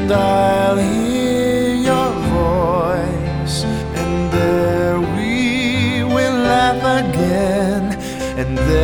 and I'll hear your voice, and there we will laugh again, and there